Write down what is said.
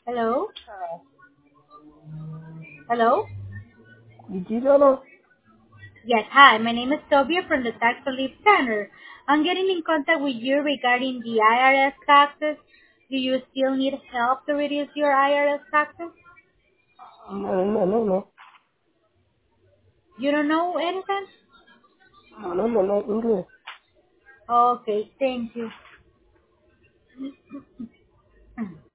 Hello? Hello? Digitalo, Yes, hi. My name is Sylvia from the Tax Relief Center. I'm getting in contact with you regarding the IRS taxes. Do you still need help to reduce your IRS taxes? no, You don't know anything? English. Okay, thank you.